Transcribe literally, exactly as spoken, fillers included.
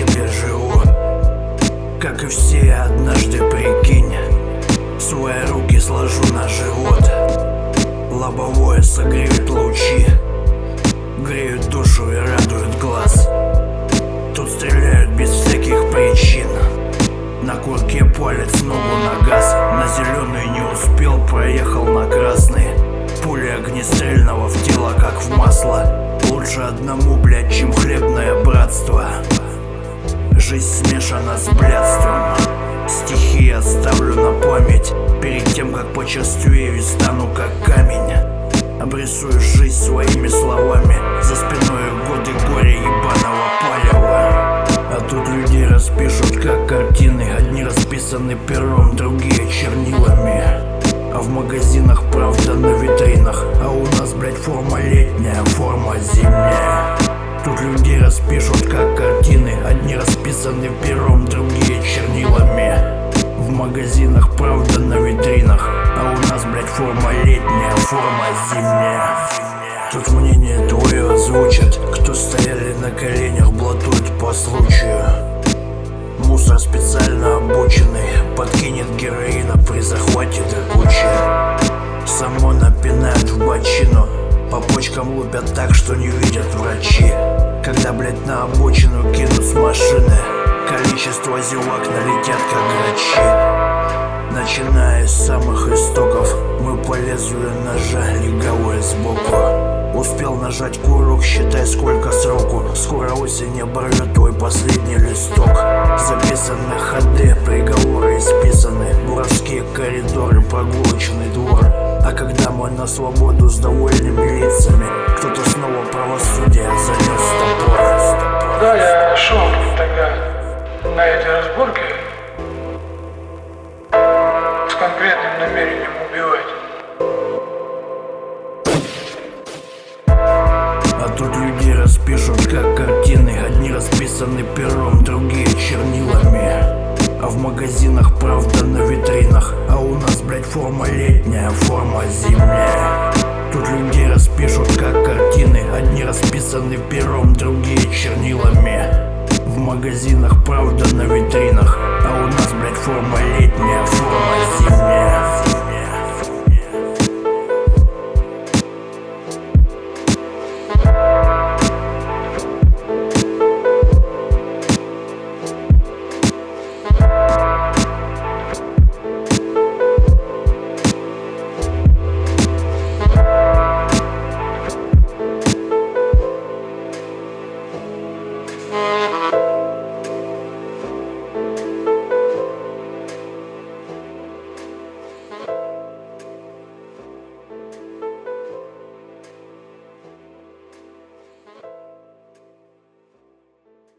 себе живу. Как и все, однажды прикинь, свои руки сложу на живот. Лобовое согреют лучи, греют душу и радуют глаз. Тут стреляют без всяких причин, на курке палец, ногу на газ. На зеленый не успел, проехал на красный. Пуля огнестрельного в тело, как в масло. Лучше одному, блядь, чем хлебное братство. Жизнь смешана с блядством. Стихи оставлю на память перед тем, как почерствею и стану как камень. Обрисую жизнь своими словами, за спиной годы горя ебаного палева. А тут людей распишут как картины. Одни расписаны пером, другие чернилами. А в магазинах правда на витринах. А у нас, блядь, форма летняя, форма зимняя. Тут людей распишут как картины. Одни расписаны пером, другие чернилами. В магазинах правда на витринах. А у нас, блядь, форма летняя, форма зимняя. Тут мнение твое озвучат. Кто стояли на коленях, блатуют по случаю. Мусор специально обученный подкинет героина при захвате до кучи. Само напинают в бочину, по почкам лупят так, что не видят врачи. Когда, блядь, на обочину кинут с машины, количество зевак налетят как грачи. Начиная с самых истоков, мы по лезвию ножа, легавое сбоку. Успел нажать курок, считай сколько сроку. Скоро осень оборвет твой последний листок. Записаны ходы, приговоры исписаны. Воровские коридоры, прогулочный двор. А когда мы на свободу с довольными лицами, кто-то снова правосудие занес топор. Да, я шел тогда на эти разборки с конкретным намерением убивать. А тут людей распишут как картины. Одни расписаны пером, другие чернилами. А в магазинах правда на витринах. А у нас, блядь, форма летняя, форма зимняя. Тут людей распишут как картины. Одни расписаны пером, другие чернилами. В магазинах правда на витринах. А у нас, блядь, форма летняя, форма зимняя.